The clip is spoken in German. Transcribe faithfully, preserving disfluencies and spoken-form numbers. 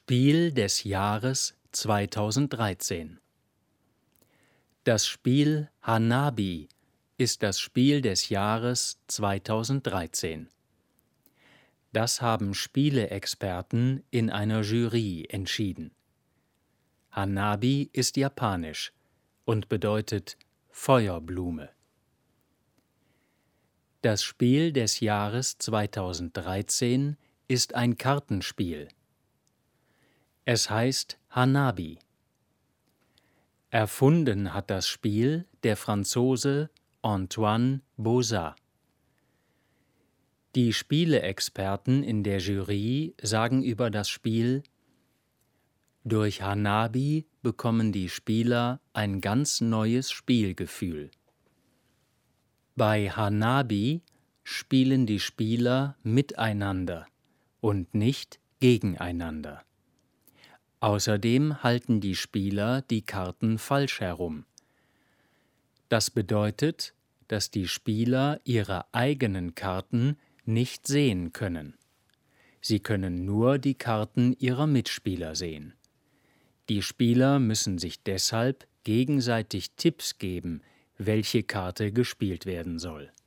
Spiel des Jahres zweitausenddreizehn. Das Spiel Hanabi ist das Spiel des Jahres zweitausenddreizehn. Das haben Spieleexperten in einer Jury entschieden. Hanabi ist japanisch und bedeutet Feuerblume. Das Spiel des Jahres zweitausenddreizehn ist ein Kartenspiel. Es heißt Hanabi. Erfunden hat das Spiel der Franzose Antoine Boza. Die Spieleexperten in der Jury sagen über das Spiel: Durch Hanabi bekommen die Spieler ein ganz neues Spielgefühl. Bei Hanabi spielen die Spieler miteinander und nicht gegeneinander. Außerdem halten die Spieler die Karten falsch herum. Das bedeutet, dass die Spieler ihre eigenen Karten nicht sehen können. Sie können nur die Karten ihrer Mitspieler sehen. Die Spieler müssen sich deshalb gegenseitig Tipps geben, welche Karte gespielt werden soll.